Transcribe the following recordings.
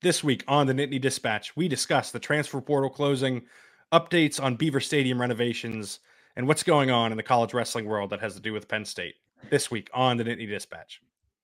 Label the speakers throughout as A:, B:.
A: This week on the Nittany Dispatch, we discuss the transfer portal closing, updates on Beaver Stadium renovations, and what's going on in the college wrestling world that has to do with Penn State. This week on the Nittany Dispatch.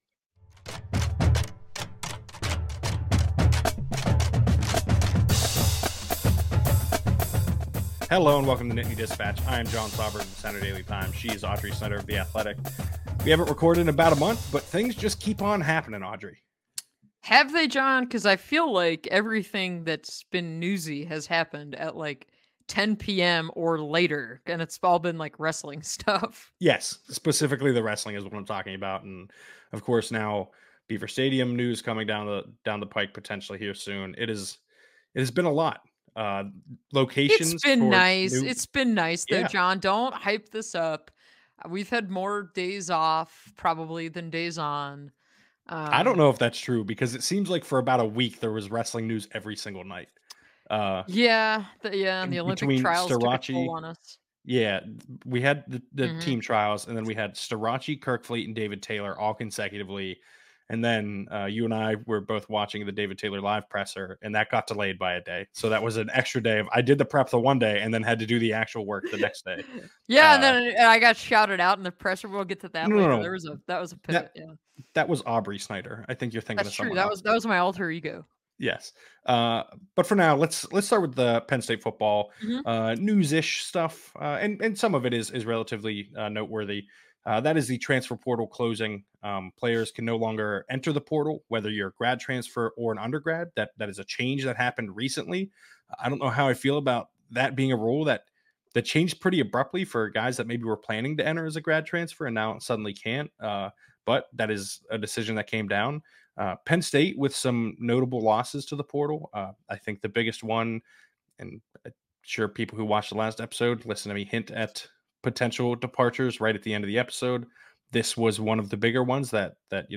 A: Hello and welcome to Nittany Dispatch. I am John Sauber of the Center Daily Times. She is Audrey Snyder of The Athletic. We haven't recorded in about a month, but things just keep on happening, Audrey.
B: Have they, John? Because I feel like everything that's been newsy has happened at like 10 p.m. or later, and it's all been like wrestling stuff.
A: Yes, specifically the wrestling is what I'm talking about, and of course now Beaver Stadium news coming down the pike potentially here soon. It has been a lot. Locations.
B: It's been nice. It's been nice though,
A: Yeah.
B: John. Don't hype this up. We've had more days off probably than days on.
A: I don't know if that's true because it seems like for about a week there was wrestling news every single night.
B: And the Olympic trials took a toll on us.
A: Yeah, we had the team trials, and then we had Starachi, Kirkfleet, and David Taylor all consecutively. And then you and I were both watching the David Taylor live presser, and that got delayed by a day. So that was an extra day of I did the prep the one day and then had to do the actual work the next day.
B: And then I got shouted out in the presser. We'll get to that later.
A: No.
B: That was a pivot.
A: That was Aubrey Snyder. I think you're thinking
B: That's
A: of someone
B: true.
A: else.
B: That was my alter ego.
A: Yes. But for now, let's start with the Penn State football news-ish stuff. And some of it is relatively noteworthy. That is the transfer portal closing. Players can no longer enter the portal, whether you're a grad transfer or an undergrad. That is a change that happened recently. I don't know how I feel about that being a rule that changed pretty abruptly for guys that maybe were planning to enter as a grad transfer and now suddenly can't. But that is a decision that came down. Penn State with some notable losses to the portal. I think the biggest one, and I'm sure people who watched the last episode listen to me hint at potential departures right at the end of the episode. This was one of the bigger ones that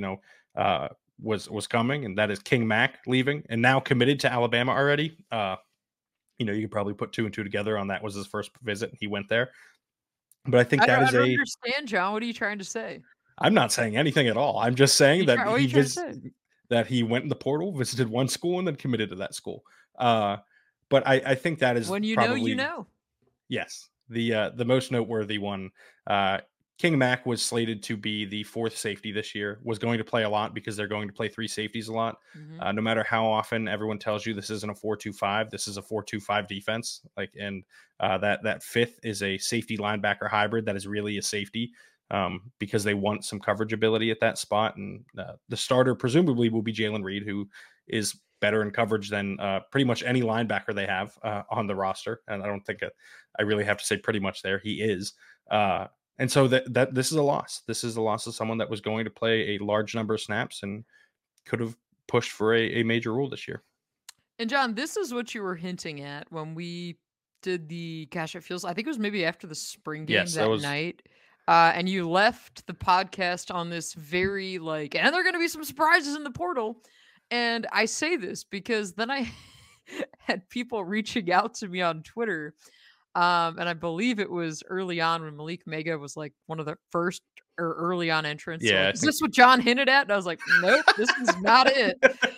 A: was coming, and that is King Mack leaving and now committed to Alabama already. You could probably put two and two together on that was his first visit. And he went there, but I think I don't
B: understand, John. What are you trying to say?
A: I'm not saying anything at all. I'm just saying that he went in the portal, visited one school, and then committed to that school. But I think that is
B: when
A: probably,
B: know.
A: Yes, the most noteworthy one. King Mack was slated to be the fourth safety this year, was going to play a lot because they're going to play three safeties a lot. No matter how often everyone tells you this isn't a 4-2-5, this is a 4-2-5 defense. That fifth is a safety linebacker hybrid that is really a safety. Because they want some coverage ability at that spot. And the starter presumably will be Jalen Reed, who is better in coverage than pretty much any linebacker they have on the roster. And I don't think I really have to say pretty much there. He is. And so that this is a loss. This is a loss of someone that was going to play a large number of snaps and could have pushed for a major role this year.
B: And John, this is what you were hinting at when we did I think it was maybe after the spring game night. And you left the podcast on this very and there are going to be some surprises in the portal. And I say this because then I had people reaching out to me on Twitter. And I believe it was early on when Malik Mega was like one of the first or early on entrants.
A: Yeah.
B: Is this what John hinted at? And I was like, nope, this is not it.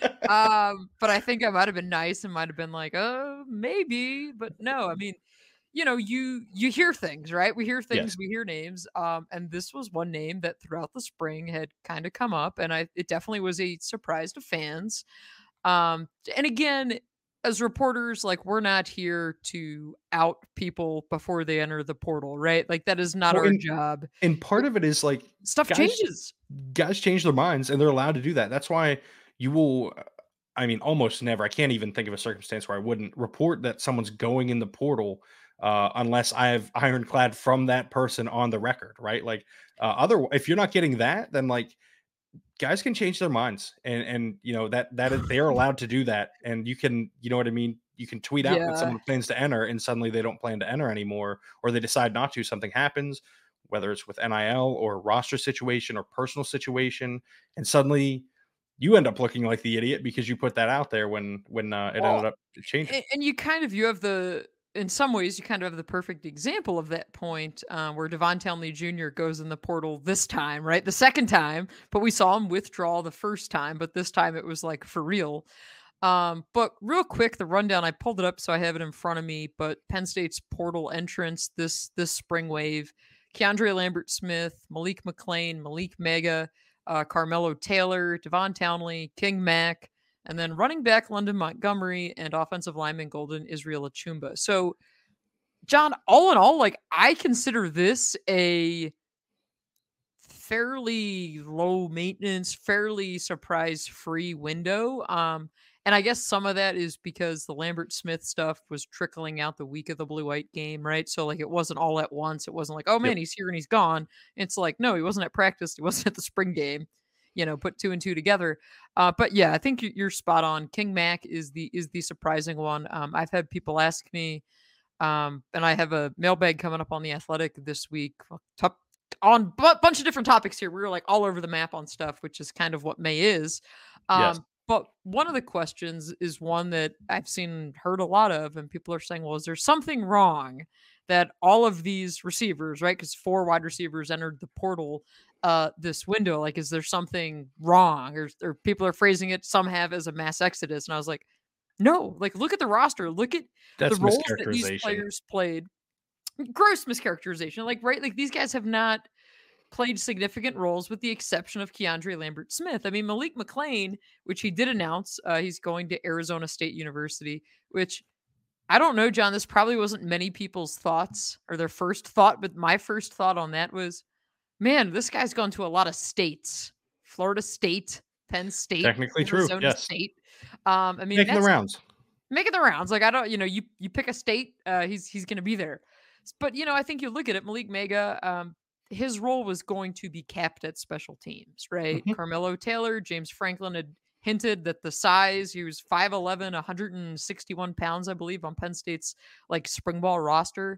B: But I think I might have been nice and might have been like, oh, maybe. But no, I mean, you hear things, right? We hear things, yes. We hear names. And this was one name that throughout the spring had kind of come up, and it definitely was a surprise to fans. And again, as reporters, we're not here to out people before they enter the portal, right? That is not our job.
A: And part of it is
B: stuff changes.
A: Guys change their minds, and they're allowed to do that. That's why you will. I mean, almost never. I can't even think of a circumstance where I wouldn't report that someone's going in the portal. Unless I have ironclad from that person on the record, right? If you're not getting that, then guys can change their minds, and that they are allowed to do that. And you can, you know what I mean? You can tweet out that someone plans to enter, and suddenly they don't plan to enter anymore, or they decide not to. Something happens, whether it's with NIL or roster situation or personal situation, and suddenly you end up looking like the idiot because you put that out there when it ended up changing.
B: And you have in some ways, you kind of have the perfect example of that point where Devon Townley Jr. goes in the portal this time, right? The second time, but we saw him withdraw the first time, but this time it was for real. But real quick, the rundown, I pulled it up so I have it in front of me. But Penn State's portal entrance this spring wave: Keandre Lambert-Smith, Malik McClain, Malik Mega, Carmelo Taylor, Devon Townley, King Mack, and then running back London Montgomery and offensive lineman Golden Israel Achumba. So, John, all in all, like, I consider this a fairly low maintenance, fairly surprise free window. And I guess some of that is because the Lambert-Smith stuff was trickling out the week of the blue white game, right? So like it wasn't all at once. It wasn't like, oh man,
A: Yep.
B: he's here and he's gone. It's like, no, he wasn't at practice. He wasn't at the spring game. Put 2 and 2 together. But yeah, I think you're spot on. King Mack is the surprising one. I've had people ask me, and I have a mailbag coming up on The Athletic this week on a bunch of different topics here. We were like all over the map on stuff, which is kind of what May is.
A: Yes.
B: But one of the questions is one that I've heard a lot of, and people are saying, well, is there something wrong that all of these receivers, right? Because 4 wide receivers entered the portal this window. Like, is there something wrong? Or people are phrasing it, some have as a mass exodus. And I was like, no, like, look at the roster. Look at
A: That's
B: the roles that these
A: mischaracterization.
B: players played. Gross mischaracterization. Like, right? Like, these guys have not played significant roles with the exception of Keandre Lambert-Smith. I mean, Malik McClain, which he did announce, he's going to Arizona State University, which I don't know, John, this probably wasn't many people's thoughts or their first thought, but my first thought on that was, man, this guy's gone to a lot of states. Florida State, Penn State,
A: Technically true.
B: Arizona
A: Yes.
B: State. I mean,
A: Making the rounds.
B: Making the rounds. Like, I don't, you pick a state, he's going to be there. But, I think you look at it, Malik Mega, his role was going to be capped at special teams, right?
A: Mhm.
B: Carmelo Taylor, James Franklin had hinted that the size, he was 5'11", 161 pounds, I believe, on Penn State's like spring ball roster.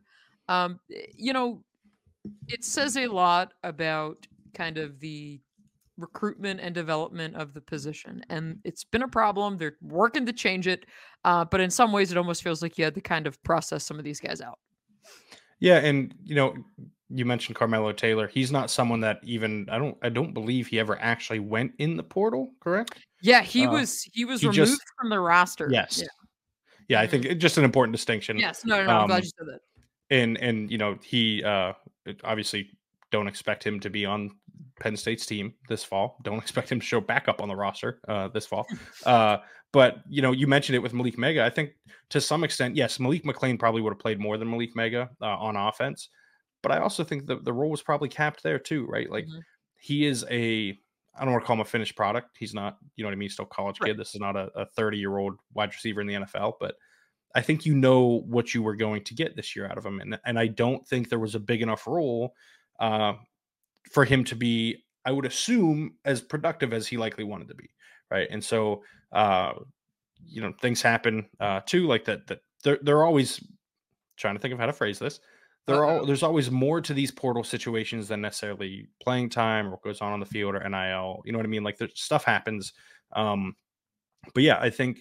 B: It says a lot about kind of the recruitment and development of the position. And it's been a problem. They're working to change it. But in some ways, it almost feels like you had to kind of process some of these guys out.
A: Yeah, and you mentioned Carmelo Taylor. He's not someone that even I don't believe he ever actually went in the portal, correct?
B: Yeah, he was removed from the roster.
A: Yes. Yeah, I think it's just an important distinction.
B: Yes, no, I'm glad you said that.
A: And he obviously don't expect him to be on Penn State's team this fall. Don't expect him to show back up on the roster this fall. But you mentioned it with Malik Mega. I think to some extent, yes, Malik McClain probably would have played more than Malik Mega on offense. But I also think the role was probably capped there too, right? Like he is I don't want to call him a finished product. He's not, you know what I mean? Still a college kid. This is not a 30-year-old wide receiver in the NFL, but I think what you were going to get this year out of him. And I don't think there was a big enough role for him to be, I would assume, as productive as he likely wanted to be. Right. And so, things happen too, like that they're always trying to think of how to phrase this. There's always more to these portal situations than necessarily playing time or what goes on the field or NIL. You know what I mean? Like stuff happens. But yeah, I think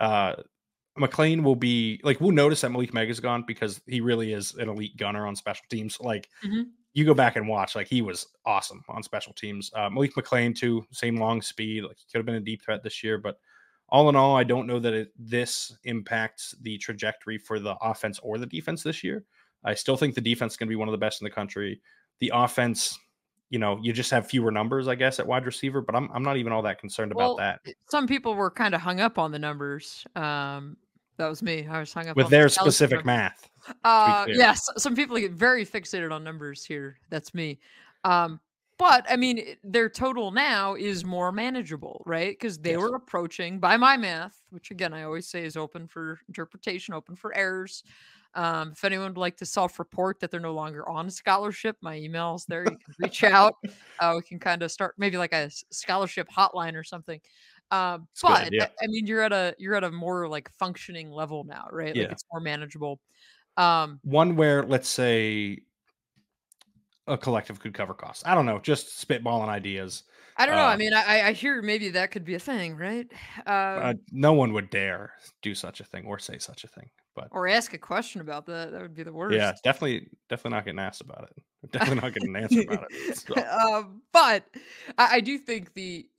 A: McClain will be like, we'll notice that Malik Mega's gone because he really is an elite gunner on special teams. Like you go back and watch, like he was awesome on special teams. Malik McClain too, same long speed. Like he could have been a deep threat this year, but all in all, I don't know that this impacts the trajectory for the offense or the defense this year. I still think the defense is going to be one of the best in the country. The offense, you just have fewer numbers, I guess, at wide receiver, but I'm not even all that concerned about that.
B: Some people were kind of hung up on the numbers. That was me. I was hung up
A: with
B: on
A: their specific math.
B: Yes, some people get very fixated on numbers here. That's me. But I mean, their total now is more manageable, right? Because they were approaching, by my math, which again I always say is open for interpretation, open for errors. If anyone would like to self-report that they're no longer on a scholarship, my email's there. You can reach out. We can kind of start maybe like a scholarship hotline or something. But I mean, you're at a more like functioning level now, right? Like it's more manageable.
A: One where, let's say, a collective could cover costs. I don't know, just spitballing ideas.
B: I don't know. I mean, I hear maybe that could be a thing, right?
A: No one would dare do such a thing or say such a thing.
B: Or ask a question about that. That would be the worst.
A: Yeah, definitely not getting asked about it. Definitely not getting an answer about it. So.
B: But I do think the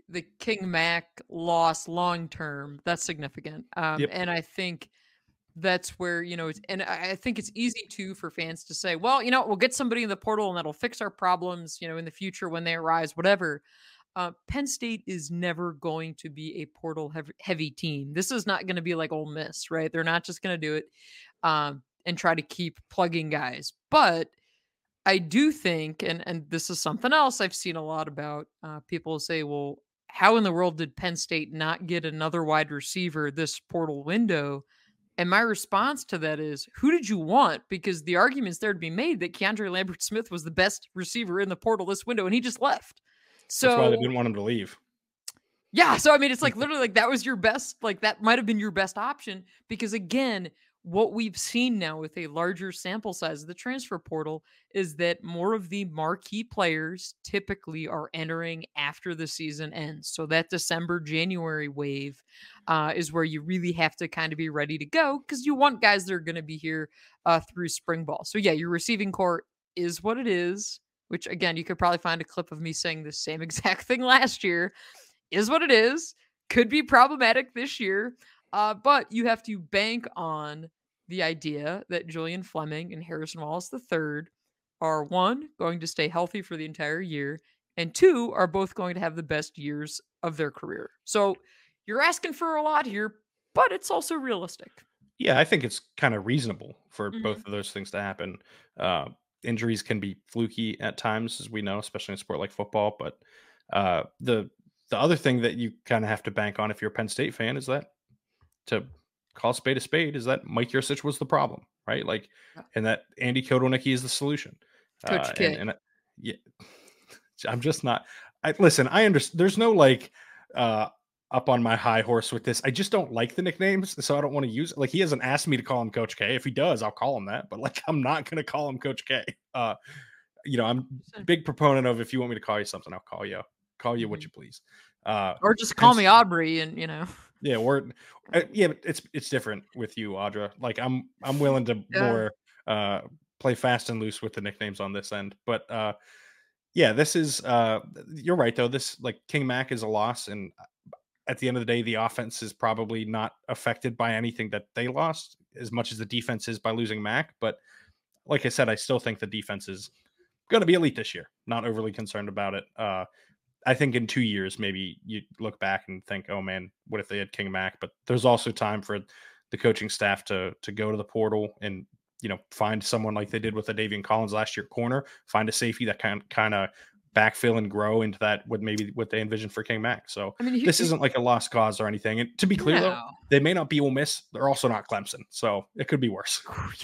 B: the King Mac loss long term, that's significant.
A: Yep.
B: And I think that's where, and I think it's easy too for fans to say, well, we'll get somebody in the portal and that'll fix our problems, in the future when they arise, whatever. Penn State is never going to be a portal heavy team. This is not going to be like Ole Miss, right? They're not just going to do it and try to keep plugging guys. But I do think, and this is something else I've seen a lot about, people say, well, how in the world did Penn State not get another wide receiver this portal window? And my response to that is, who did you want? Because the argument's there to be made that Keandre Lambert-Smith was the best receiver in the portal this window, and he just left. So
A: that's why they didn't want him to leave.
B: Yeah. So, I mean, it's like literally like that was your best, like that might have been your best option because, again, what we've seen now with a larger sample size of the transfer portal is that more of the marquee players typically are entering after the season ends. So that December, January wave is where you really have to kind of be ready to go because you want guys that are going to be here through spring ball. So yeah, your receiving core is what it is, which again, you could probably find a clip of me saying the same exact thing last year. Is what it is. Could be problematic this year. But you have to bank on the idea that Julian Fleming and Harrison Wallace III are, one, going to stay healthy for the entire year, and two, are both going to have the best years of their career. So you're asking for a lot here, but it's also realistic.
A: Yeah, I think it's kind of reasonable for both of those things to happen. Injuries can be fluky at times, as we know, especially in a sport like football. But the other thing that you kind of have to bank on if you're a Penn State fan is that to call a spade is that Mike Yurcich was the problem, right? Like, and that Andy Kotelnicki is the solution.
B: Coach K.
A: And yeah, I'm just not. Listen, I understand. There's no like up on my high horse with this. I just don't like the nicknames, so I don't want to use it. Like, he hasn't asked me to call him Coach K. If he does, I'll call him that. But like, I'm not going to call him Coach K. I'm a big proponent of if you want me to call you something, I'll call you. Call you what you please.
B: Or just call me Aubrey, and
A: Yeah, but it's different with you, Audra. Like, I'm willing to more play fast and loose with the nicknames on this end. But this is you're right though. This, like, King Mac is a loss, and at the end of the day, the offense is probably not affected by anything that they lost as much as the defense is by losing Mac. But like I said, I still think the defense is going to be elite this year. Not overly concerned about it. I think in 2 years, maybe you look back and think, oh man, what if they had King Mac? But there's also time for the coaching staff to go to the portal and, find someone like they did with the Davian Collins last year corner, find a safety that can kind of backfill and grow into that what they envisioned for King Mac. So this isn't like a lost cause or anything. And to be clear, though, they may not be Ole Miss. They're also not Clemson. So it could be worse.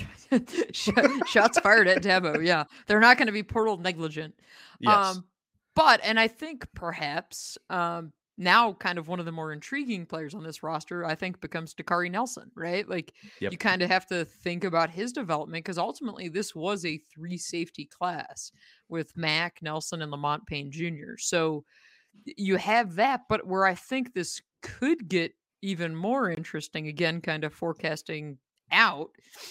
B: Shots fired at Dabo. Yeah. They're not going to be portal negligent.
A: Yes.
B: But I think perhaps now kind of one of the more intriguing players on this roster, I think, becomes Dakari Nelson, right? Like, you kind of have to think about his development because ultimately this was a 3 safety class with Mac, Nelson, and Lamont Payne Jr. So you have that, but where I think this could get even more interesting, again, kind of forecasting out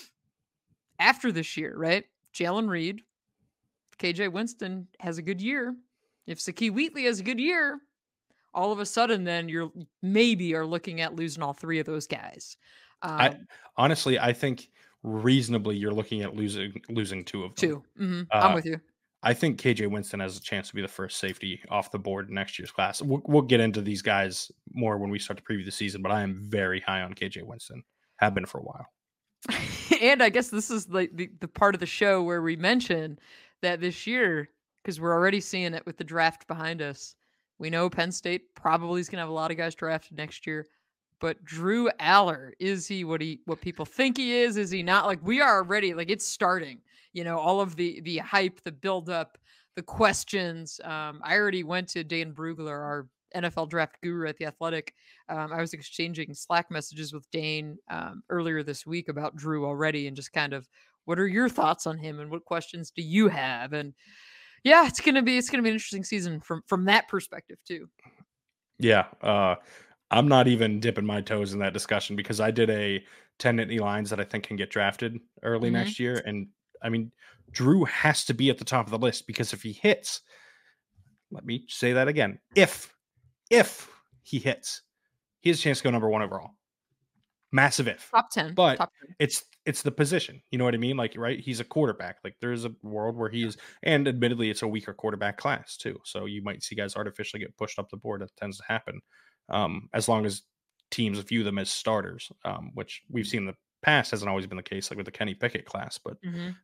B: after this year, right? Jalen Reed, KJ Winston has a good year. If Sakeem Wheatley has a good year, all of a sudden, then you're maybe are looking at losing all 3 of those guys.
A: I think reasonably you're looking at losing 2 of them.
B: 2. Mm-hmm. I'm with you.
A: I think KJ Winston has a chance to be the first safety off the board in next year's class. We'll get into these guys more when we start to preview the season, but I am very high on KJ Winston. Have been for a while.
B: And I guess this is like the part of the show where we mention that this year, because we're already seeing it with the draft behind us, we know Penn State probably is going to have a lot of guys drafted next year. But Drew Aller, is he what people think he is? Is he not? Like, we are already, like, it's starting. All of the hype, the build up, the questions. I already went to Dan Brugler, our NFL draft guru at The Athletic. I was exchanging Slack messages with Dane earlier this week about Drew already, and just kind of, what are your thoughts on him and what questions do you have? And yeah, it's gonna be an interesting season from that perspective too.
A: Yeah, I'm not even dipping my toes in that discussion because I did a 10 Nittany Lions that I think can get drafted early next year, and I mean, Drew has to be at the top of the list because if he hits, let me say that again, if if he hits, he has a chance to go number 1 overall. Massive if.
B: Top 10.
A: But
B: Top 10.
A: it's the position. You know what I mean? Like, right? He's a quarterback. Like, there's a world where he is, and admittedly, it's a weaker quarterback class too. So you might see guys artificially get pushed up the board. That tends to happen, as long as teams view them as starters, which we've seen in the past hasn't always been the case, like with the Kenny Pickett class. But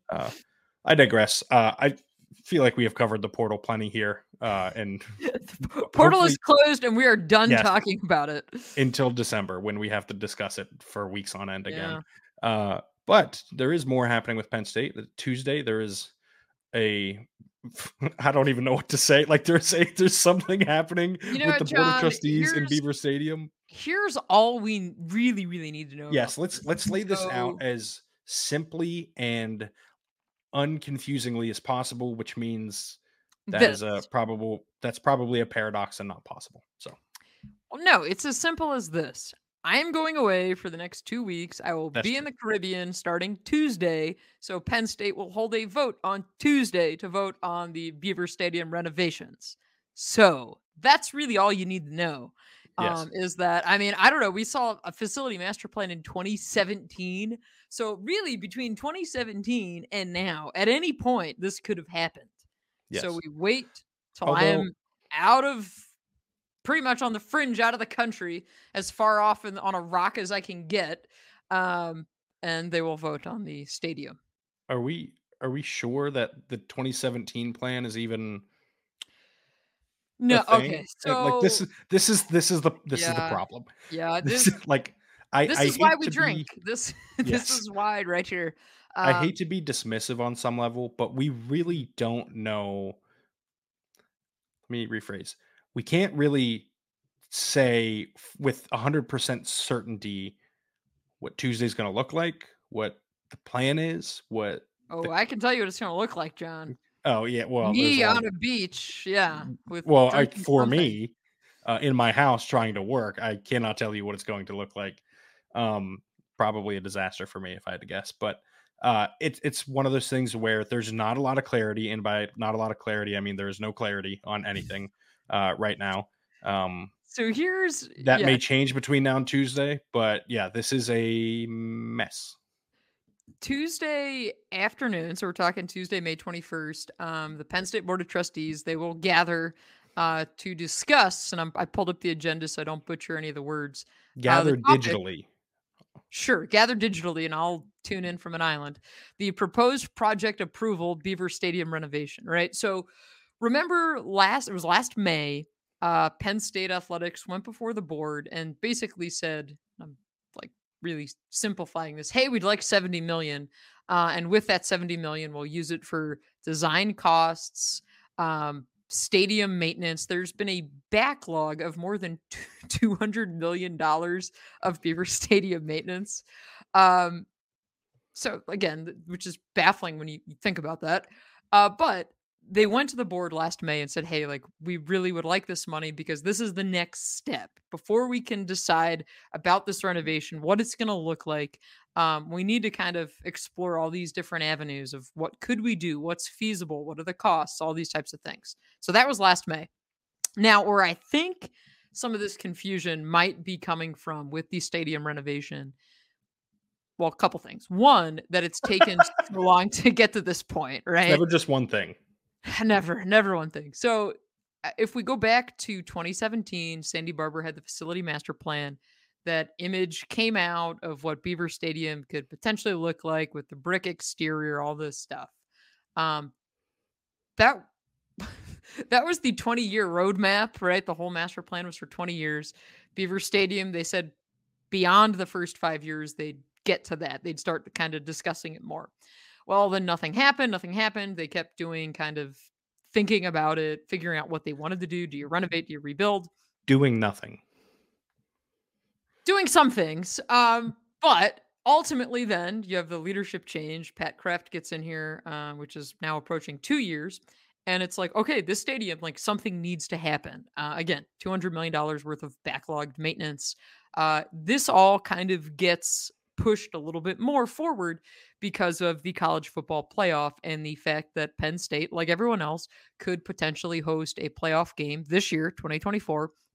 A: I digress. I feel like we have covered the portal plenty here, and
B: portal is closed, and we are done
A: Yes.
B: talking about it
A: until December, when we have to discuss it for weeks on end again. But there is more happening with Penn State. Tuesday, there is I don't even know what to say. Like, there's something happening
B: You know
A: with
B: what,
A: the Board of
B: John?
A: Trustees in Beaver Stadium.
B: Here's all we really, really need to know.
A: Yes,
B: about
A: let's lay this
B: So-
A: out as simply and unconfusingly as possible, which means that's
B: this.
A: probably a paradox and not possible. So
B: Well, no, it's as simple as this. I am going away for the next 2 weeks. I will
A: That's
B: be in the Caribbean starting Tuesday. So Penn State will hold a vote on Tuesday to vote on the Beaver Stadium renovations. So that's really all you need to know.
A: Yes.
B: Is that, I mean, I don't know. We saw a facility master plan in 2017. So really, between 2017 and now, at any point, this could have happened.
A: Yes.
B: So we wait till I am out of, pretty much on the fringe, out of the country, as far off on a rock as I can get, and they will vote on the stadium.
A: Are we sure that the 2017 plan is even
B: No,
A: a thing?
B: okay. So
A: Like, this is the problem.
B: Yeah,
A: This
B: this
A: is like I
B: is
A: hate
B: why we
A: to
B: drink.
A: be-
B: This
A: Yes.
B: this is why right here.
A: I hate to be dismissive on some level, but we really don't know. Let me rephrase. We can't really say with 100% certainty what Tuesday's going to look like, what the plan is, what.
B: Oh, I can tell you what it's going to look like, John.
A: Oh yeah, well, there's
B: Me
A: a lot
B: on a beach, yeah. With
A: Well,
B: drinking
A: for
B: something.
A: me, in my house trying to work, I cannot tell you what it's going to look like. Probably a disaster for me if I had to guess. But it's one of those things where there's not a lot of clarity, and by not a lot of clarity, I mean there is no clarity on anything right now.
B: So here's
A: That may change between now and Tuesday, but yeah, this is a mess.
B: Tuesday afternoon, so we're talking Tuesday, May 21st. The Penn State Board of Trustees, they will gather to discuss, and I pulled up the agenda so I don't butcher any of the words.
A: Gather
B: the topic-
A: digitally.
B: Sure, gather digitally, and I'll tune in from an island. The proposed project approval, Beaver Stadium renovation, right? So remember it was last May, Penn State Athletics went before the board and basically said, I'm like really simplifying this, hey, we'd like 70 million. And with that 70 million, we'll use it for design costs, stadium maintenance. There's been a backlog of more than $200 million of Beaver Stadium maintenance. So again, which is baffling when you think about that. But they went to the board last May and said, hey, like, we really would like this money because this is the next step. Before we can decide about this renovation, what it's going to look like, we need to kind of explore all these different avenues of what could we do, what's feasible, what are the costs, all these types of things. So that was last May. Now, where I think some of this confusion might be coming from with the stadium renovation, well, a couple things. One, that it's taken so long to get to this point, right?
A: It's never just one thing.
B: Never one thing. So if we go back to 2017, Sandy Barber had the facility master plan. That image came out of what Beaver Stadium could potentially look like with the brick exterior, all this stuff. That that was the 20-year roadmap, right? The whole master plan was for 20 years. Beaver Stadium, they said beyond the first 5 years, they'd get to that. They'd start kind of discussing it more. Well, then nothing happened. They kept doing kind of thinking about it, figuring out what they wanted to do. Do you renovate? Do you rebuild?
A: Doing nothing.
B: Doing some things. But ultimately then you have the leadership change. Pat Kraft gets in here, which is now approaching 2 years. And it's like, okay, this stadium, like something needs to happen. Again, $200 million worth of backlogged maintenance. This all kind of gets pushed a little bit more forward because of the college football playoff and the fact that Penn State, like everyone else, could potentially host a playoff game this year, 2024,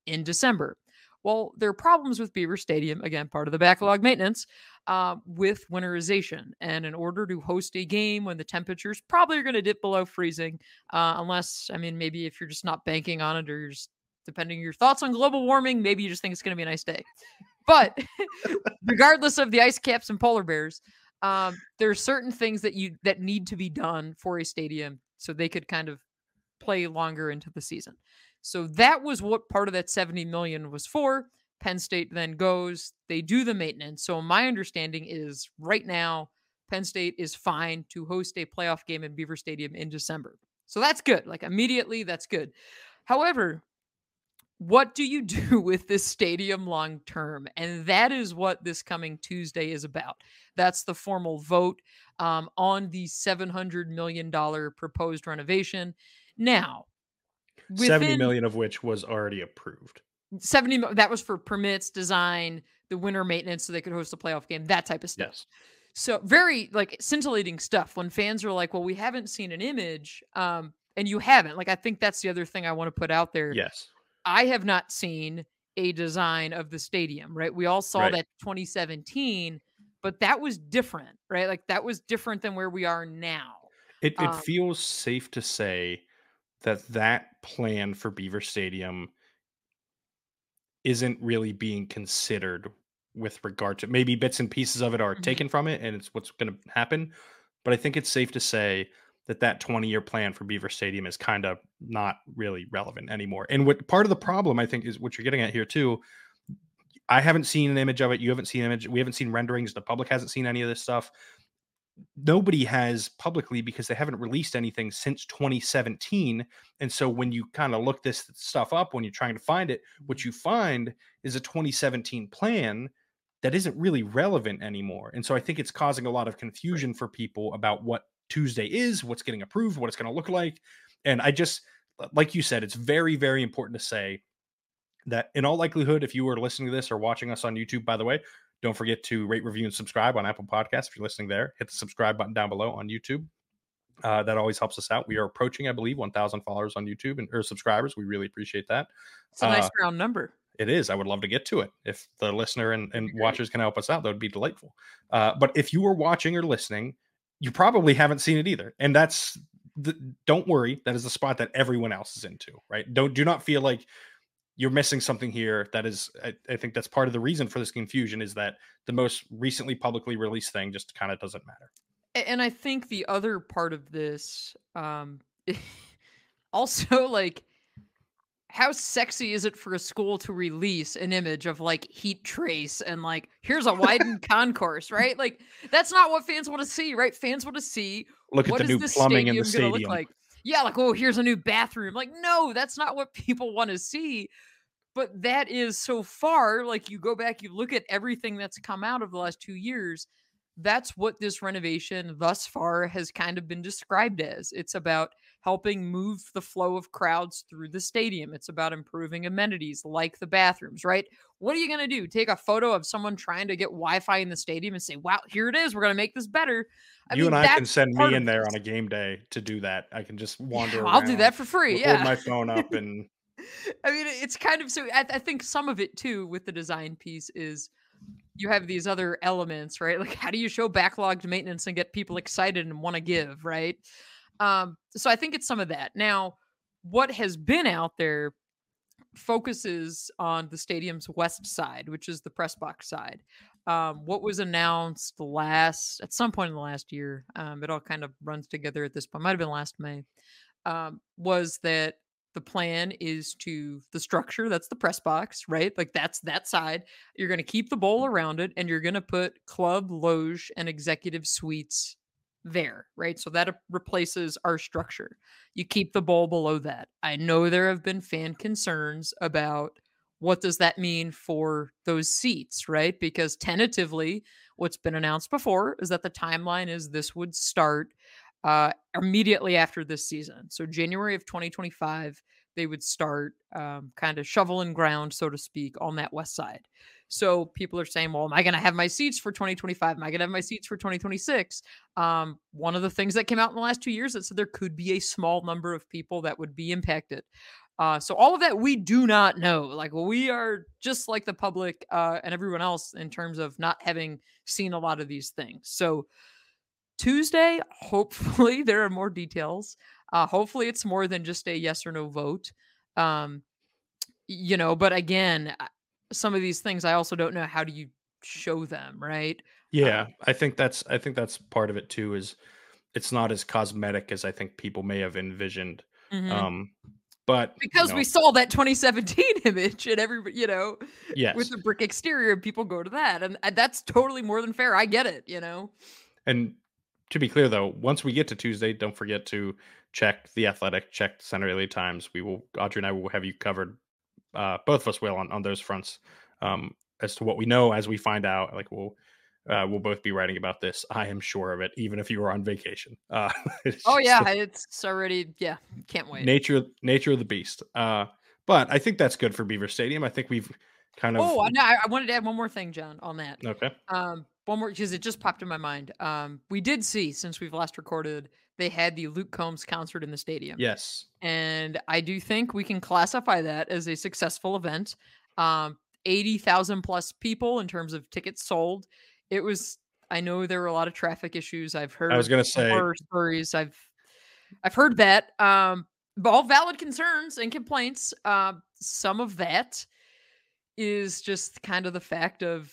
B: in December. Well, there are problems with Beaver Stadium, again, part of the backlog maintenance, with winterization. And in order to host a game when the temperatures probably are going to dip below freezing, unless, I mean, maybe if you're just not banking on it or you're just, depending on your thoughts on global warming, maybe you just think it's going to be a nice day. But regardless of the ice caps and polar bears, there are certain things that need to be done for a stadium so they could kind of play longer into the season. So that was what part of that 70 million was for. Penn State then goes, they do the maintenance. So my understanding is right now, Penn State is fine to host a playoff game in Beaver Stadium in December. So that's good. Like immediately, that's good. However, what do you do with this stadium long term? And that is what this coming Tuesday is about. That's the formal vote on the $700 million proposed renovation. Now,
A: 70 million of which was already approved.
B: 70, that was for permits, design, the winter maintenance so they could host a playoff game, that type of stuff.
A: Yes.
B: So very like scintillating stuff when fans are like, well, we haven't seen an image. And you haven't. Like, I think that's the other thing I want to put out there.
A: Yes.
B: I have not seen a design of the stadium, right? We all saw that 2017, but that was different, right? Like that was different than where we are now.
A: It feels safe to say that plan for Beaver Stadium isn't really being considered with regard to, maybe bits and pieces of it are taken from it and it's what's going to happen. But I think it's safe to say that 20-year plan for Beaver Stadium is kind of not really relevant anymore. And what part of the problem, I think, is what you're getting at here too. I haven't seen an image of it. You haven't seen an image. We haven't seen renderings. The public hasn't seen any of this stuff. Nobody has publicly because they haven't released anything since 2017. And so when you kind of look this stuff up, when you're trying to find it, what you find is a 2017 plan that isn't really relevant anymore. And so I think it's causing a lot of confusion for people about what Tuesday is, what's getting approved, what it's going to look like. And I just, like you said, it's very, very important to say that in all likelihood, if you were listening to this or watching us on YouTube, by the way, don't forget to rate, review, and subscribe on Apple Podcasts. If you're listening there, hit the subscribe button down below on YouTube. That always helps us out. We are approaching, I believe, 1,000 followers on YouTube or subscribers. We really appreciate that.
B: It's a nice round number.
A: It is. I would love to get to it. If the listener and watchers can help us out, that would be delightful. But if you are watching or listening, you probably haven't seen it either. And don't worry. That is the spot that everyone else is into, right? Do not feel like you're missing something here. That is, I think that's part of the reason for this confusion is that the most recently publicly released thing just kind of doesn't matter.
B: And I think the other part of this, also like, how sexy is it for a school to release an image of like heat trace and like, here's a widened concourse, right? Like that's not what fans want to see, right? Fans want to see,
A: look at the new plumbing in the stadium.
B: Look like? Yeah, like, oh, here's a new bathroom. Like, no, that's not what people want to see. But that is so far, like you go back, you look at everything that's come out of the last 2 years. That's what this renovation thus far has kind of been described as. It's about helping move the flow of crowds through the stadium. It's about improving amenities like the bathrooms, right? What are you going to do? Take a photo of someone trying to get Wi-Fi in the stadium and say, wow, here it is. We're going to make this better.
A: I mean, I can send me in there on a game day to do that. I can just wander around.
B: I'll do that for free.
A: Hold my phone up and...
B: I mean, it's kind of, so I think some of it too with the design piece is you have these other elements, right? Like how do you show backlogged maintenance and get people excited and want to give, right? So I think it's some of that. Now, what has been out there focuses on the stadium's west side, which is the press box side. What was announced at some point in the last year, it all kind of runs together at this point, might have been last May, was that the plan is the structure, that's the press box, right? Like that's that side. You're going to keep the bowl around it and you're going to put club, loge, and executive suites there, right? So that replaces our structure. You keep the bowl below that. I know there have been fan concerns about what does that mean for those seats, right? Because tentatively, what's been announced before is that the timeline is this would start immediately after this season. So January of 2025, they would start kind of shoveling ground, so to speak, on that west side. So people are saying, well, am I going to have my seats for 2025? Am I going to have my seats for 2026? One of the things that came out in the last 2 years that said there could be a small number of people that would be impacted. So all of that we do not know. Like we are just like the public and everyone else in terms of not having seen a lot of these things. So Tuesday, hopefully there are more details. Hopefully it's more than just a yes or no vote. Um, but again, some of these things I also don't know, how do you show them, right?
A: Yeah, I think that's part of it too. Is it's not as cosmetic as I think people may have envisioned.
B: Mhm.
A: Um, but
B: Because we saw that 2017 image and everybody, with
A: yes,
B: the brick exterior, people go to that, and that's totally more than fair. I get it.
A: and to be clear though, once we get to Tuesday, don't forget to check the Athletic, check the Center Daily Times. Audrey and I will have you covered. Both of us will on those fronts, as to what we know as we find out. Like we'll both be writing about this. I am sure of it, even if you were on vacation. It's
B: Oh
A: just
B: yeah, it's already can't wait.
A: nature of the beast. But I think that's good for Beaver Stadium. I think we've kind of
B: Oh, I wanted to add one more thing, John, on that.
A: okay.
B: One more because it just popped in my mind. We did see, since we've last recorded, they had the Luke Combs concert in the stadium.
A: Yes,
B: And I do think we can classify that as a successful event. 80,000 plus people in terms of tickets sold. It was, I know there were a lot of traffic issues. I've
A: I was
B: heard
A: gonna say
B: horror stories. I've heard that. But all valid concerns and complaints. Some of that is just kind of the fact of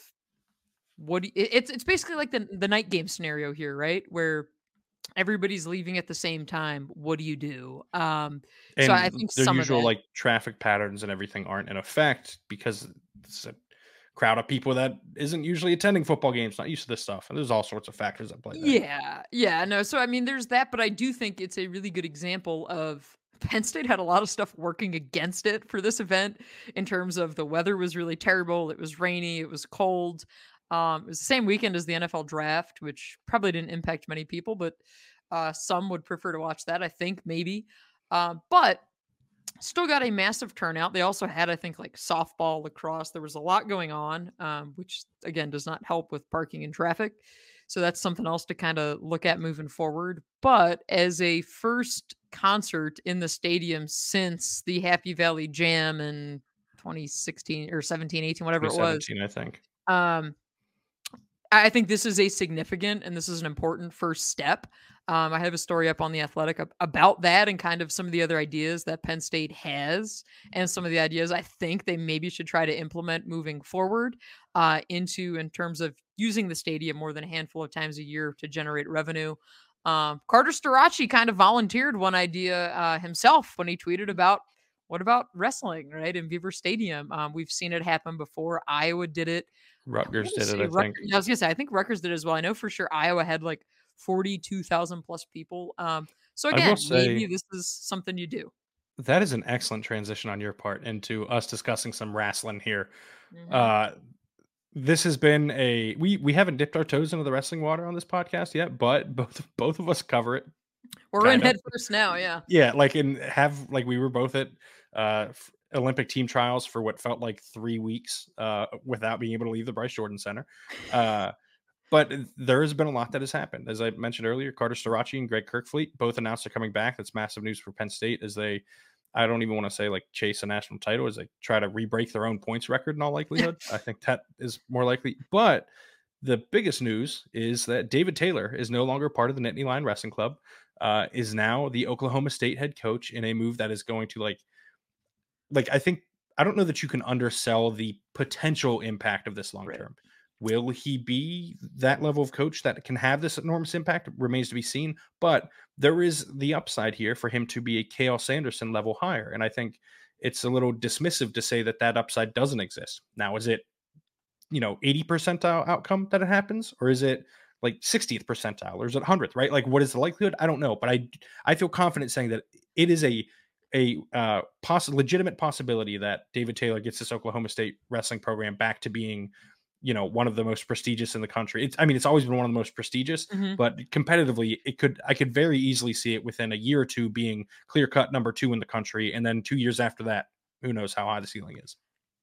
B: it's basically like the night game scenario here, right? Where everybody's leaving at the same time. What do you do? So I
A: and
B: think
A: their
B: some of
A: usual
B: that.
A: like traffic patterns and everything aren't in effect because it's a crowd of people that isn't usually attending football games, not used to this stuff. And there's all sorts of factors that play there.
B: Yeah, no. So I mean, there's that, but I do think it's a really good example of Penn State had a lot of stuff working against it for this event in terms of the weather was really terrible. It was rainy. It was cold. It was the same weekend as the NFL draft, which probably didn't impact many people, but some would prefer to watch that. I think maybe, but still got a massive turnout. They also had, I think, like softball, lacrosse. There was a lot going on, which again does not help with parking and traffic. So that's something else to kind of look at moving forward. But as a first concert in the stadium since the Happy Valley Jam in 2016 or 17, 18, whatever it was,
A: 2017, I think.
B: um, I think this is a significant and this is an important first step. I have a story up on the Athletic about that and kind of some of the other ideas that Penn State has and some of the ideas I think they maybe should try to implement moving forward in terms of using the stadium more than a handful of times a year to generate revenue. Carter Starachi kind of volunteered one idea himself when he tweeted about what about wrestling, right, in Beaver Stadium. We've seen it happen before. Iowa did it. I
A: Rutgers
B: want to
A: did it,
B: say
A: I think.
B: Rutgers. I was gonna say I think Rutgers did as well. I know for sure Iowa had like 42,000 plus people. So
A: I will
B: again,
A: say
B: maybe this is something you do.
A: that is an excellent transition on your part into us discussing some wrestling here.
B: Mhm.
A: Uh, this has been we haven't dipped our toes into the wrestling water on this podcast yet, but both of us cover it
B: We're in
A: kind of.
B: head first now. Yeah.
A: Yeah, like we were both at Olympic team trials for what felt like 3 weeks without being able to leave the Bryce Jordan Center. Uh But there has been a lot that has happened. As I mentioned earlier, Carter Starachi and Greg Kirkfleet both announced they're coming back. That's massive news for Penn State as they, I don't even want to say like chase a national title as they try to re-break their own points record in all likelihood. I think that is more likely. But the biggest news is that David Taylor is no longer part of the Nittany Lion Wrestling Club, is now the Oklahoma State head coach in a move that is going to I think I don't know that you can undersell the potential impact of this long
B: Right.
A: term. Will he be that level of coach that can have this enormous impact? Remains to be seen. But there is the upside here for him to be a Kale Sanderson level hire, and I think it's a little dismissive to say that that upside doesn't exist. Now, is it 80 percentile outcome that it happens, or is it like 60th percentile, or is it 100th? Right? Like, what is the likelihood? I don't know, but I feel confident saying that it is legitimate possibility that David Taylor gets this Oklahoma State wrestling program back to being, one of the most prestigious in the country. It's always been one of the most prestigious,
B: Mhm.
A: but competitively, I could very easily see it within a year or two being clear cut number 2 in the country, and then 2 years after that, who knows how high the ceiling is.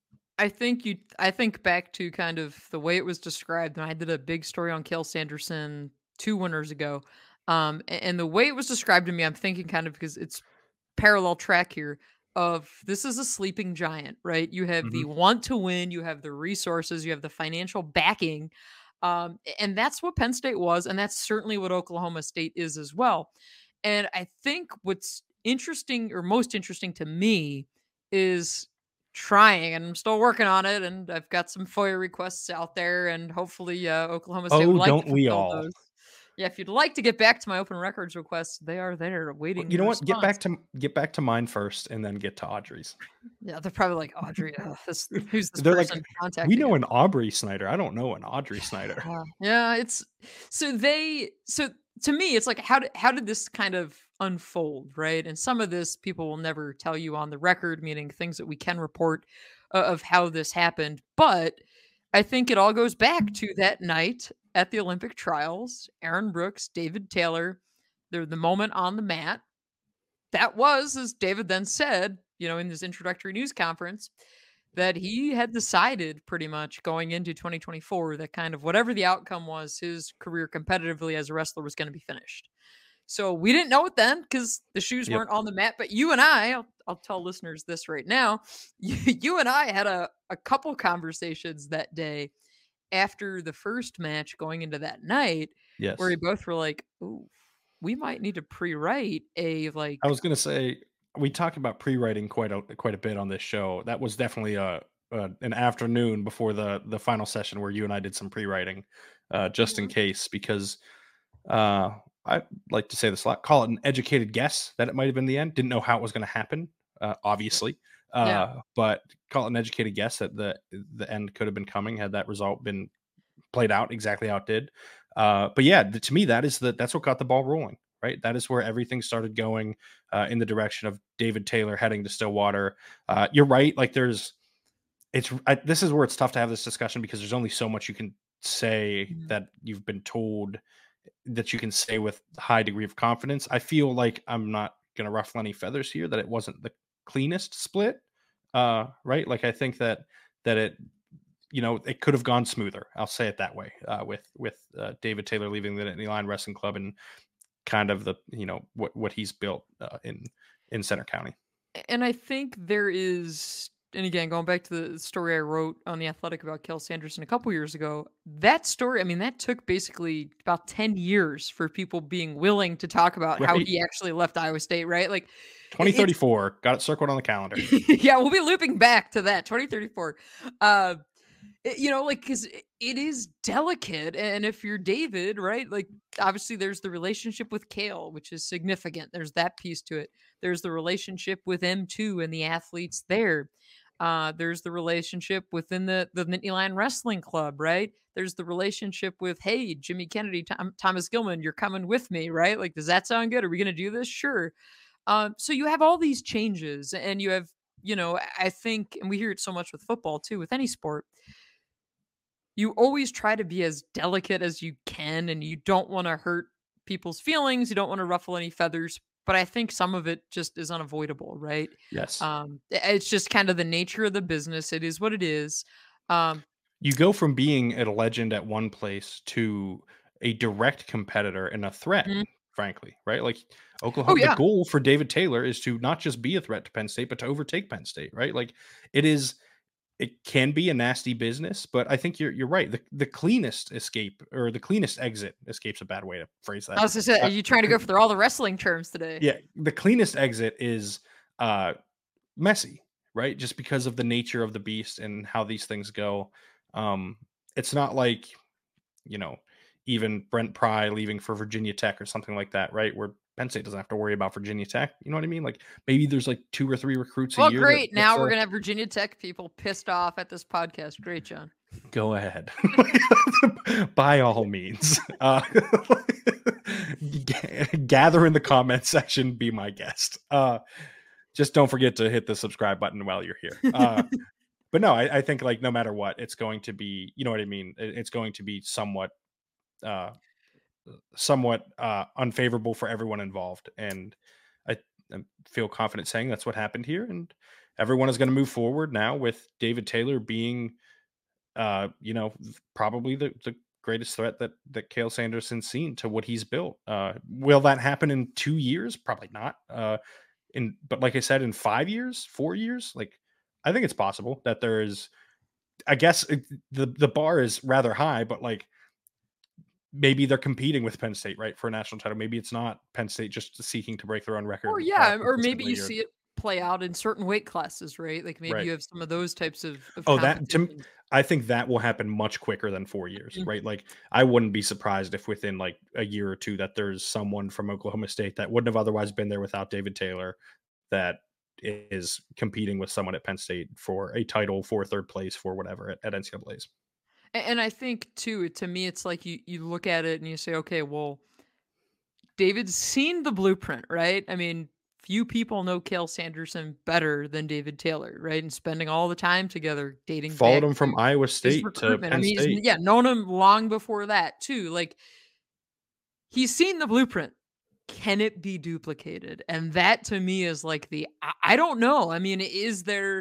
B: I think back to kind of the way it was described, and I did a big story on Kale Sanderson 2 winters ago. And the way it was described to me, I'm thinking kind of because it's parallel track here. of this is a sleeping giant, right? You have the
A: Mhm.
B: want to win, you have the resources, you have the financial backing. And that's what Penn State was, and that's certainly what Oklahoma State is as well. And I think what's interesting or most interesting to me is trying, and I'm still working on it, and I've got some FOIA requests out there, and hopefully Oklahoma State would
A: Oh,
B: like to
A: don't we
B: fulfill
A: all?
B: those. Yeah, if you'd like to get back to my open records requests, they are there
A: Well,
B: awaiting
A: you know
B: your
A: what?
B: response.
A: Get back to mine first, and then get to Audrey's.
B: Yeah, they're probably like, Audrey, who's this
A: They're like,
B: person
A: we
B: contacting
A: know
B: us?
A: an Aubrey Snyder. I don't know an Audrey Snyder.
B: Yeah, it's so to me, it's like how did this kind of unfold, right? And some of this people will never tell you on the record, meaning things that we can report of how this happened. But I think it all goes back to that night at the Olympic trials. Aaron Brooks, David Taylor, they're the moment on the mat. That was, as David then said, in his introductory news conference, that he had decided pretty much going into 2024 that kind of whatever the outcome was, his career competitively as a wrestler was going to be finished. So we didn't know it then because the shoes
A: Yep.
B: weren't on the mat. But you and I'll tell listeners this right now. You and I had a couple conversations that day after the first match going into that night where we
A: Yes.
B: both were like, "Ooh, we might need to pre-write a like."
A: I was gonna say we talk about pre-writing quite a bit on this show. That was definitely an afternoon before the final session where you and I did some pre-writing, just in
B: Mhm.
A: case, because uh, I like to say this a lot. Call it an educated guess that it might have been the end. Didn't know how it was going to happen, obviously,
B: Yeah.
A: but call it an educated guess that the end could have been coming had that result been played out exactly how it did. But yeah, to me, that's what got the ball rolling. Right, that is where everything started going in the direction of David Taylor heading to Stillwater. You're right. Like this is where it's tough to have this discussion because there's only so much you can say
B: Mhm.
A: that you've been told that you can say with high degree of confidence. I feel like I'm not going to ruffle any feathers here that it wasn't the cleanest split. Right, like I think that it it could have gone smoother. I'll say it that way. With David Taylor leaving the Nittany Lion Wrestling Club and kind of the what he's built in Center County.
B: And I think there is, and again, going back to the story I wrote on The Athletic about Kel Sanderson a couple years ago, that story, I mean, that took basically about 10 years for people being willing to talk about how
A: Right,
B: he actually left Iowa State, right? Like, it's,
A: 2034 got it circled on the calendar.
B: yeah, we'll be looping back to that, 2034. Uh, like, because it is delicate. And if you're David, right, like, obviously there's the relationship with Kale, which is significant. There's that piece to it. There's the relationship with M2 and the athletes there. There's the relationship within the Nittany Lion Wrestling Club, right? There's the relationship with, hey, Jimmy Kennedy, Thomas Gilman, you're coming with me, right? Like, does that sound good? Are we going to do this? Sure. So you have all these changes, and you have, I think, and we hear it so much with football too, with any sport, you always try to be as delicate as you can and you don't want to hurt people's feelings, you don't want to ruffle any feathers, but I think some of it just is unavoidable, right?
A: Yes,
B: It's just kind of the nature of the business. It is what it is. Um,
A: you go from being a legend at one place to a direct competitor and a threat.
B: mhm.
A: Frankly, right? Like
B: Oh
A: Oklahoma, the
B: yeah.
A: goal for David Taylor is to not just be a threat to Penn State, but to overtake Penn State. Right? Like it is it can be a nasty business, but I think you're right. The cleanest escape or the cleanest exit, escape's a bad way to phrase
B: I
A: that.
B: was just saying, are
A: Uh,
B: you trying to go for all the wrestling terms today?
A: yeah, the cleanest exit is uh messy, right? Just because of the nature of the beast and how these things go. Um it's not like, you know, even Brent Pry leaving for Virginia Tech or something like that, right? Where Penn State doesn't have to worry about Virginia Tech. You know what I mean? Like maybe there's like 2 or 3 recruits a
B: Well,
A: year that
B: great.
A: that's
B: Now we're gonna have Virginia Tech people pissed off at this podcast. Great, John.
A: go ahead. By all means. Gather in the comment section, be my guest. Just don't forget to hit the subscribe button while you're here. But no, I think like no matter what, it's going to be, you know what I mean? It's going to be uh, somewhat unfavorable for everyone involved. And I feel confident saying that's what happened here. And everyone is going to move forward now with David Taylor being probably the greatest threat that Kale Sanderson's seen to what he's built. Will that happen in 2 years? Probably not. but like I said, in 5 years, 4 years, like I think it's possible that there is. I guess the bar is rather high, but like maybe they're competing with Penn State, right, for a national title. Maybe it's not Penn State just seeking to break their own record.
B: Or yeah, or maybe
A: consistently,
B: you see it play out in certain weight classes, right? Like maybe
A: Right.
B: you have some of those types of
A: That I think that will happen much quicker than 4 years,
B: Mhm.
A: right? Like I wouldn't be surprised if within like a year or two that there's someone from Oklahoma State that wouldn't have otherwise been there without David Taylor that is competing with someone at Penn State for a title, for third place, for whatever at NCAA's.
B: And I think too, to me, it's like you look at it and you say, okay, well, David's seen the blueprint, right? I mean, few people know Cale Sanderson better than David Taylor, right? And spending all the time together, dating
A: Followed
B: back
A: him from
B: to
A: Iowa
B: his
A: State to
B: recruitment. I
A: Penn
B: mean,
A: State.
B: yeah, known him long before that too. Like he's seen the blueprint. Can it be duplicated? And that to me is like I don't know. I mean, is there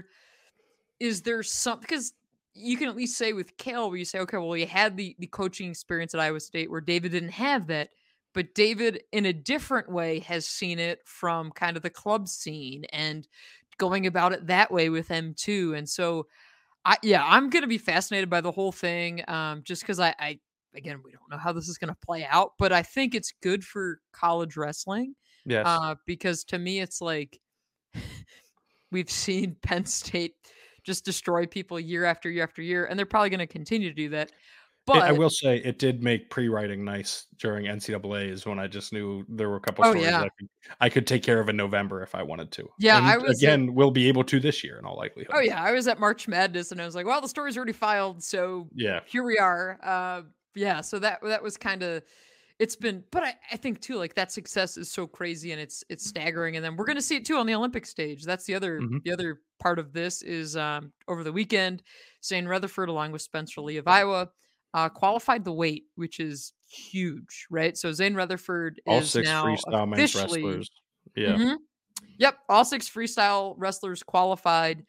B: some, because you can at least say with Cale where you say, okay, well, he had the coaching experience at Iowa State where David didn't have that, but David in a different way has seen it from kind of the club scene and going about it that way with them too. And so I'm going to be fascinated by the whole thing. Just because I again, we don't know how this is going to play out, but I think it's good for college wrestling.
A: Yes.
B: Because to me, it's like we've seen Penn State just destroy people year after year after year, and they're probably going to continue to do that. But
A: I will say it did make pre-writing nice during NCAA's when I just knew there were a couple
B: Oh,
A: stories
B: yeah.
A: that I could take care of in November if I wanted to.
B: Yeah,
A: and
B: I was at
A: again, we'll be able to this year in all likelihood.
B: Oh, yeah, I was at March Madness, and I was like, "Well, the story's already filed, so
A: Yeah.
B: here we are." Yeah, so that was kinda it's been, but I think too, like, that success is so crazy and it's staggering, and then we're gonna see it too on the Olympic stage. That's
A: Mhm.
B: the other part of this is, over the weekend, Zane Rutherford, along with Spencer Lee of Iowa, qualified the weight, which is huge, right? So Zane Rutherford
A: All
B: is
A: 6
B: now
A: freestyle men's
B: officially
A: wrestlers. Yeah.
B: Mhm. Yep, all 6 freestyle wrestlers qualified.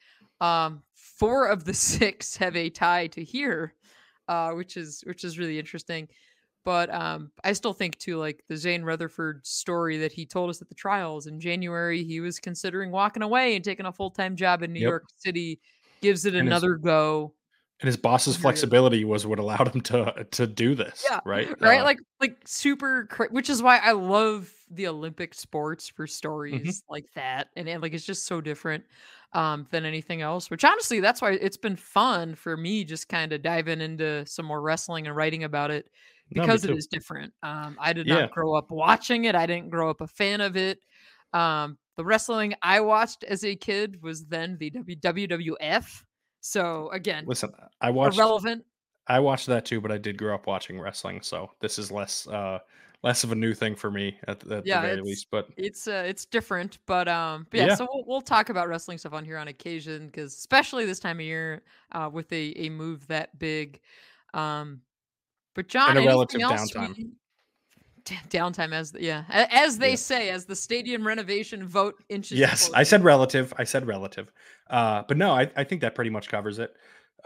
B: 4 of the 6 have a tie to here, which is really interesting. But I still think too, like the Zane Rutherford story that he told us at the trials in January, he was considering walking away and taking a full-time job in New
A: Yep.
B: York City, gives it
A: And his
B: another go.
A: and his boss's
B: And here he is.
A: flexibility was what allowed him to do this,
B: Yeah,
A: right?
B: right? Like super which is why I love the Olympic sports for
A: Mhm.
B: stories like that. And like it's just so different than anything else, which honestly that's why it's been fun for me just kind of diving into some more wrestling and writing about it
A: No, me
B: because it
A: too.
B: is different. I did
A: Yeah.
B: not grow up watching it. I didn't grow up a fan of it. The wrestling I watched as a kid was then the WWF. So again,
A: Listen,
B: irrelevant.
A: I watched that too, but I did grow up watching wrestling, so this is less of a new thing for me at the
B: Yeah,
A: very least. But
B: it's different, but yeah,
A: yeah,
B: so we'll talk about wrestling stuff on here on occasion because especially this time of year, with a move that big. Um, but John,
A: and a
B: anything
A: relative
B: else
A: downtime.
B: downtime as they
A: Yeah.
B: say, as the stadium renovation vote inches
A: Yes, I
B: closer.
A: said relative. I said relative. But no, I think that pretty much covers it.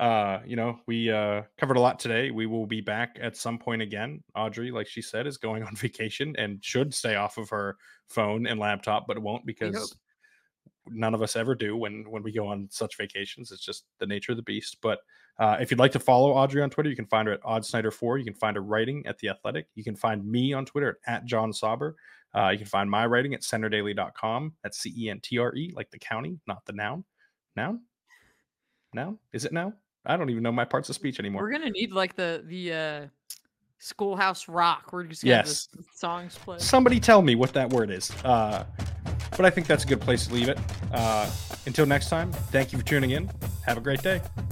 A: We covered a lot today. We will be back at some point again. Audrey, like she said, is going on vacation and should stay off of her phone and laptop, but it won't
B: We hope.
A: because none of us ever do when we go on such vacations. It's just the nature of the beast. But if you'd like to follow Audrey on Twitter, you can find her at oddsnyder4. You can find her writing at The Athletic. You can find me on Twitter at John Sauber. You can find my writing at centerdaily.com. That's CENTRE, like the county, not the noun. Noun? Noun? Is it now? I don't even know my parts of speech anymore.
B: We're gonna need like the Schoolhouse Rock. We're just gonna have
A: Yes.
B: the songs play.
A: Somebody tell me what that word is. But I think that's a good place to leave it. Until next time, thank you for tuning in. Have a great day.